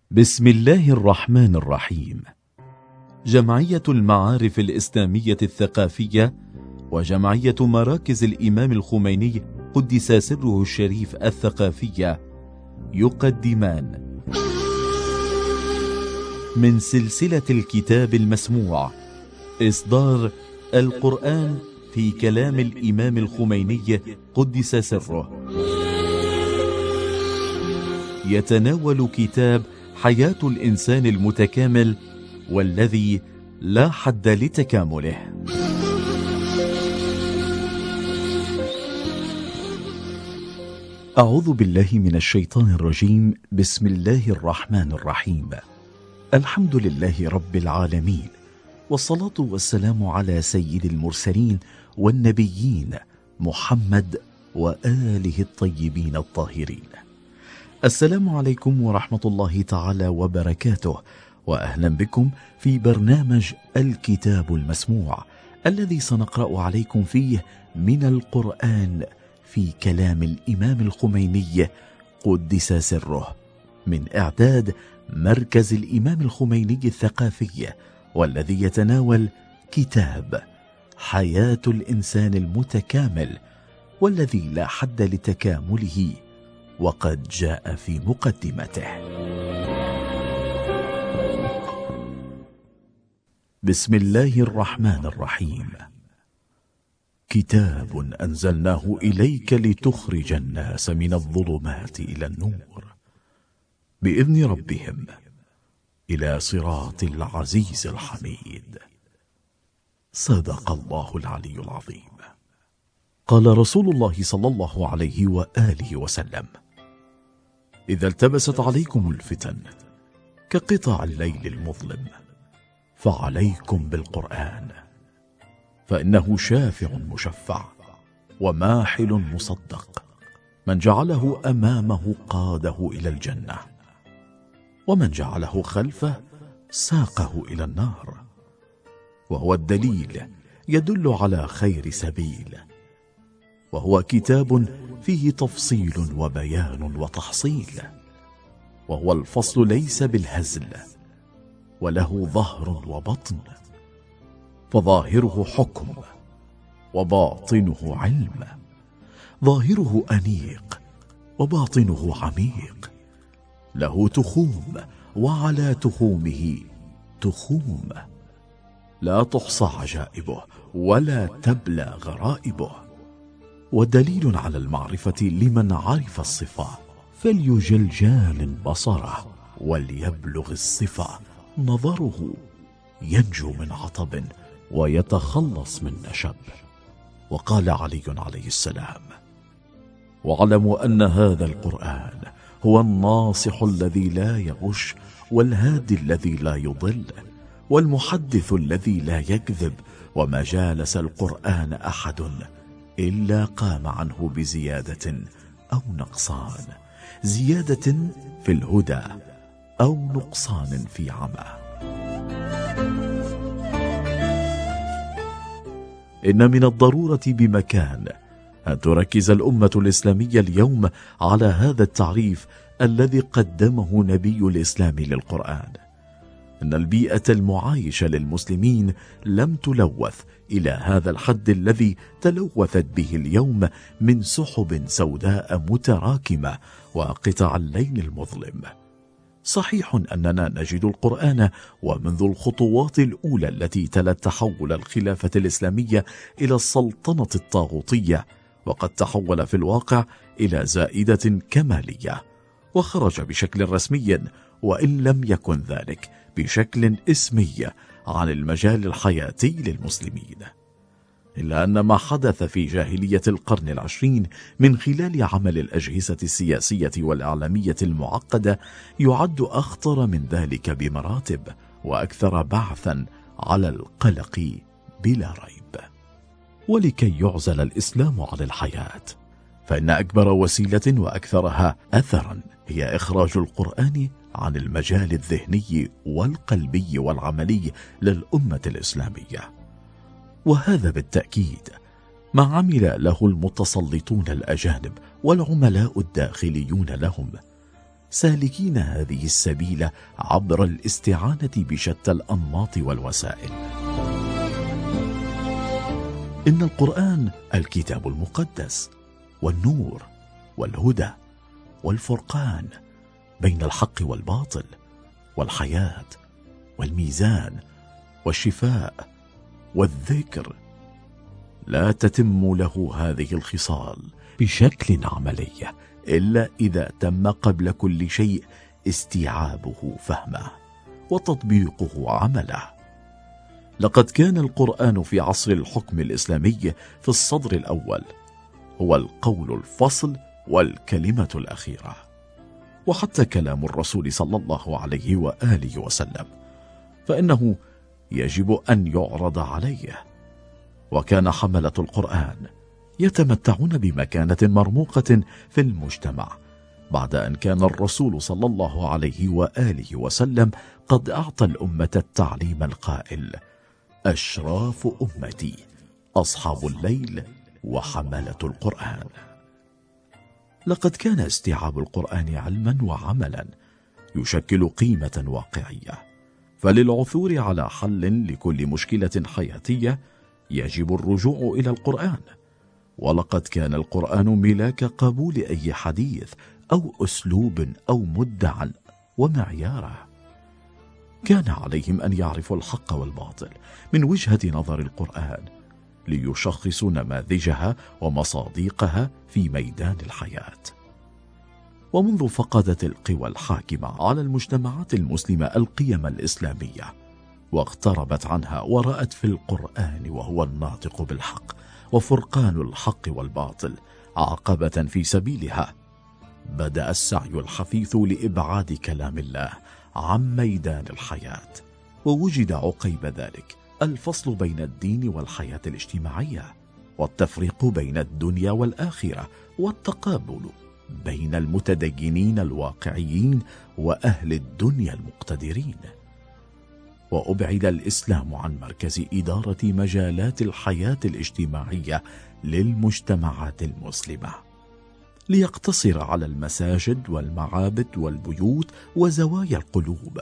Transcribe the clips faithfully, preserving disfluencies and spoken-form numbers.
بسم الله الرحمن الرحيم. جمعية المعارف الإسلامية الثقافية وجمعية مراكز الإمام الخميني قدس سره الشريف الثقافية يقدمان من سلسلة الكتاب المسموع إصدار القرآن في كلام الإمام الخميني قدس سره، يتناول كتاب حياة الإنسان المتكامل والذي لا حد لتكامله. أعوذ بالله من الشيطان الرجيم. بسم الله الرحمن الرحيم. الحمد لله رب العالمين، والصلاة والسلام على سيد المرسلين والنبيين محمد وآله الطيبين الطاهرين. السلام عليكم ورحمة الله تعالى وبركاته، وأهلا بكم في برنامج الكتاب المسموع الذي سنقرأ عليكم فيه من القرآن في كلام الإمام الخميني قدس سره، من إعداد مركز الإمام الخميني الثقافي، والذي يتناول كتاب حياة الإنسان المتكامل والذي لا حد لتكامله، وقد جاء في مقدمته. بسم الله الرحمن الرحيم. كتاب أنزلناه إليك لتخرج الناس من الظلمات إلى النور بإذن ربهم إلى صراط العزيز الحميد. صدق الله العلي العظيم. قال رسول الله صلى الله عليه وآله وسلم: إذا التبست عليكم الفتن كقطع الليل المظلم فعليكم بالقرآن، فإنه شافع مشفع وماحل مصدق، من جعله أمامه قاده إلى الجنة، ومن جعله خلفه ساقه إلى النار، وهو الدليل يدل على خير سبيل، وهو كتاب فيه تفصيل وبيان وتحصيل، وهو الفصل ليس بالهزل، وله ظهر وبطن، فظاهره حكم وباطنه علم، ظاهره أنيق وباطنه عميق، له تخوم وعلى تخومه تخوم، لا تحصى عجائبه ولا تبلى غرائبه، ودليل على المعرفة لمن عرف الصفة، فليجل جال بصره وليبلغ الصفة نظره، ينجو من عطب ويتخلص من نشب. وقال علي عليه السلام: واعلموا أن هذا القرآن هو الناصح الذي لا يغش، والهادي الذي لا يضل، والمحدث الذي لا يكذب، وما جالس القرآن أحد إلا قام عنه بزيادة أو نقصان، زيادة في الهدى أو نقصان في عمى. إن من الضرورة بمكان أن تركز الأمة الإسلامية اليوم على هذا التعريف الذي قدمه نبي الإسلام للقرآن. إن البيئة المعايشة للمسلمين لم تلوث إلى هذا الحد الذي تلوثت به اليوم من سحب سوداء متراكمة وقطع الليل المظلم. صحيح أننا نجد القرآن ومنذ الخطوات الأولى التي تلت تحول الخلافة الإسلامية إلى السلطنة الطاغوتية، وقد تحول في الواقع إلى زائدة كمالية، وخرج بشكل رسمي وإن لم يكن ذلك بشكل اسمي عن المجال الحياتي للمسلمين. إلا أن ما حدث في جاهلية القرن العشرين من خلال عمل الأجهزة السياسية والإعلامية المعقدة يعد أخطر من ذلك بمراتب، وأكثر بعثا على القلق بلا ريب. ولكي يعزل الإسلام عن الحياة، فإن أكبر وسيلة وأكثرها أثرا هي إخراج القرآن عن المجال الذهني والقلبي والعملي للأمة الإسلامية. وهذا بالتأكيد ما عمل له المتسلطون الأجانب والعملاء الداخليون لهم، سالكين هذه السبيل عبر الاستعانة بشتى الأنماط والوسائل. إن القرآن الكتاب المقدس والنور والهدى والفرقان بين الحق والباطل والحياة والميزان والشفاء والذكر. لا تتم له هذه الخصال بشكل عملي إلا إذا تم قبل كل شيء استيعابه فهمه وتطبيقه عمله. لقد كان القرآن في عصر الحكم الإسلامي في الصدر الأول هو القول الفصل والكلمة الأخيرة، وحتى كلام الرسول صلى الله عليه وآله وسلم فإنه يجب أن يعرض عليه. وكان حملة القرآن يتمتعون بمكانة مرموقة في المجتمع بعد أن كان الرسول صلى الله عليه وآله وسلم قد أعطى الأمة التعليم القائل: أشراف أمتي أصحاب الليل وحملة القرآن. لقد كان استيعاب القرآن علما وعملا يشكل قيمة واقعية، فللعثور على حل لكل مشكلة حياتية يجب الرجوع إلى القرآن. ولقد كان القرآن ملاك قبول أي حديث أو أسلوب أو مدعى ومعياره. كان عليهم أن يعرفوا الحق والباطل من وجهة نظر القرآن ليشخصوا نماذجها ومصادقها في ميدان الحياة. ومنذ فقدت القوى الحاكمة على المجتمعات المسلمة القيم الإسلامية واقتربت عنها ورأت في القرآن وهو الناطق بالحق وفرقان الحق والباطل عقبة في سبيلها، بدأ السعي الحثيث لإبعاد كلام الله عن ميدان الحياة. ووجد عقيب ذلك الفصل بين الدين والحياة الاجتماعية، والتفريق بين الدنيا والآخرة، والتقابل بين المتدينين الواقعيين وأهل الدنيا المقتدرين. وأبعد الإسلام عن مركز إدارة مجالات الحياة الاجتماعية للمجتمعات المسلمة، ليقتصر على المساجد والمعابد والبيوت وزوايا القلوب.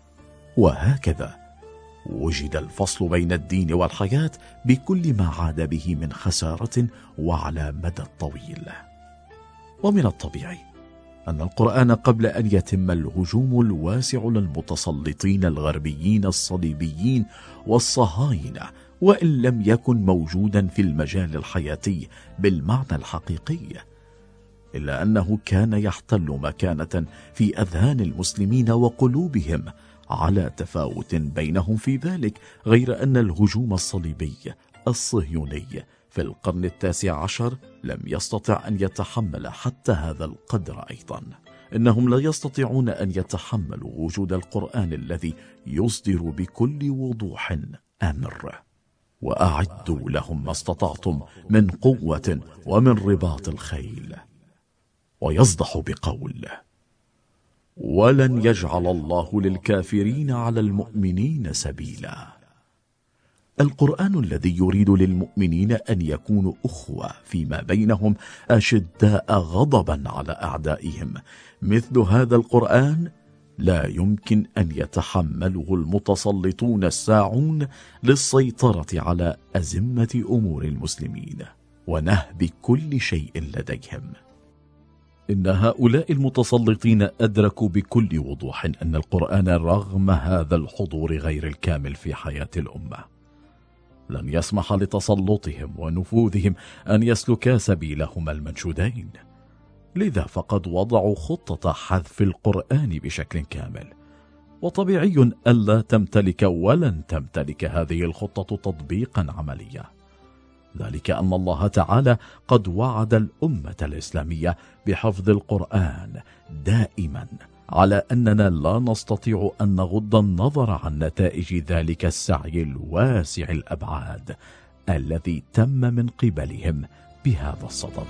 وهكذا وجد الفصل بين الدين والحياة بكل ما عاد به من خسارة وعلى مدى الطويل. ومن الطبيعي أن القرآن قبل أن يتم الهجوم الواسع للمتسلطين الغربيين الصليبيين والصهاينة، وإن لم يكن موجودا في المجال الحياتي بالمعنى الحقيقي، إلا أنه كان يحتل مكانة في أذهان المسلمين وقلوبهم على تفاوت بينهم في ذلك، غير أن الهجوم الصليبي الصهيوني في القرن التاسع عشر لم يستطع أن يتحمل حتى هذا القدر أيضا. إنهم لا يستطيعون أن يتحملوا وجود القرآن الذي يصدر بكل وضوح أمر: وأعدوا لهم ما استطعتم من قوة ومن رباط الخيل. ويصدح بقول: ولن يجعل الله للكافرين على المؤمنين سبيلا. القرآن الذي يريد للمؤمنين أن يكونوا أخوة فيما بينهم أشداء غضبا على أعدائهم، مثل هذا القرآن لا يمكن أن يتحمله المتسلطون الساعون للسيطرة على أزمة أمور المسلمين ونهب كل شيء لديهم. إن هؤلاء المتسلطين أدركوا بكل وضوح أن القرآن رغم هذا الحضور غير الكامل في حياة الأمة لن يسمح لتسلطهم ونفوذهم أن يسلكا سبيلهما المنشودين. لذا فقد وضعوا خطة حذف القرآن بشكل كامل، وطبيعي ألا تمتلك ولن تمتلك هذه الخطة تطبيقا عمليا، ذلك أن الله تعالى قد وعد الأمة الإسلامية بحفظ القرآن دائما، على أننا لا نستطيع أن نغض النظر عن نتائج ذلك السعي الواسع الأبعاد الذي تم من قبلهم بهذا الصدد.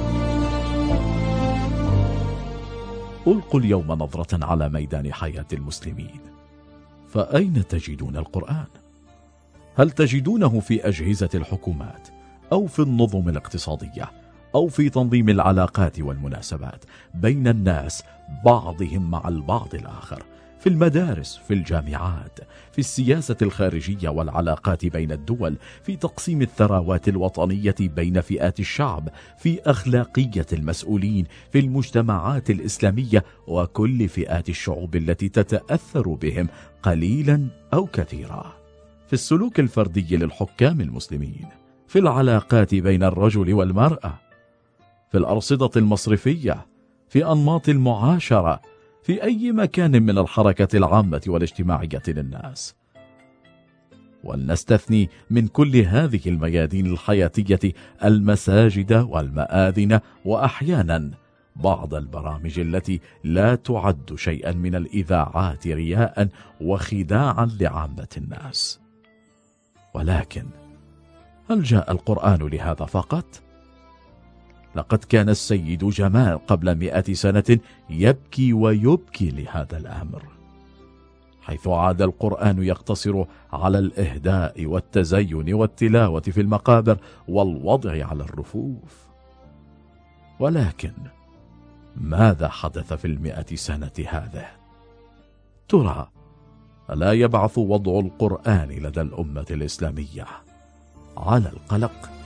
ألقوا اليوم نظرة على ميدان حياة المسلمين، فأين تجدون القرآن؟ هل تجدونه في أجهزة الحكومات أو في النظم الاقتصادية أو في تنظيم العلاقات والمناسبات بين الناس بعضهم مع البعض الآخر، في المدارس، في الجامعات، في السياسة الخارجية والعلاقات بين الدول، في تقسيم الثروات الوطنية بين فئات الشعب، في أخلاقية المسؤولين، في المجتمعات الإسلامية وكل فئات الشعوب التي تتأثر بهم قليلا أو كثيرا، في السلوك الفردي للحكام المسلمين، في العلاقات بين الرجل والمرأة، في الأرصدة المصرفية، في أنماط المعاشرة، في أي مكان من الحركة العامة والاجتماعية للناس. ولنستثني من كل هذه الميادين الحياتية المساجد والمآذن، وأحيانا بعض البرامج التي لا تعد شيئا من الإذاعات رياء وخداعا لعامة الناس. ولكن هل جاء القرآن لهذا فقط؟ لقد كان السيد جمال قبل مئة سنة يبكي ويبكي لهذا الأمر، حيث عاد القرآن يقتصر على الإهداء والتزين والتلاوة في المقابر والوضع على الرفوف. ولكن ماذا حدث في المئة سنة هذه؟ ترى ألا يبعث وضع القرآن لدى الأمة الإسلامية على القلق؟